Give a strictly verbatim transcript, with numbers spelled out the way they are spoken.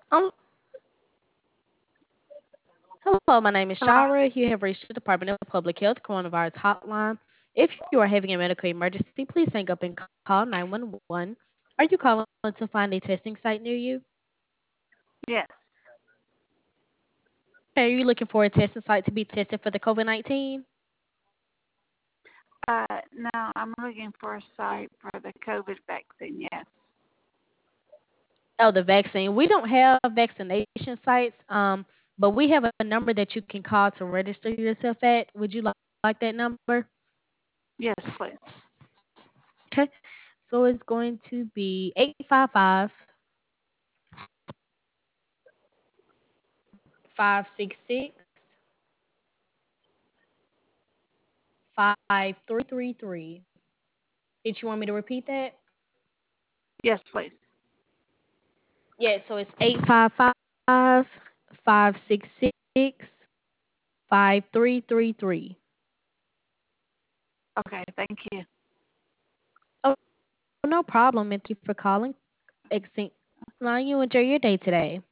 Um, Hello, my name is Hello? Shara. You have reached the Department of Public Health Coronavirus Hotline. If you are having a medical emergency, please hang up and call nine one one. Are you calling to find a testing site near you? Yes. Okay, are you looking for a testing site to be tested for the COVID nineteen? Uh, no, I'm looking for a site for the COVID vaccine. Yes. Oh, the vaccine. We don't have vaccination sites, um, but we have a number that you can call to register yourself at. Would you like that number? Yes, please. Okay, so it's going to be eight five five, five six six, five three three three. Did you want me to repeat that? Yes, please. Yeah, so it's eight five five, five six six, five three three three. Okay, thank you. Oh, no problem. And thank you for calling. Excellent. Now you enjoy your day today.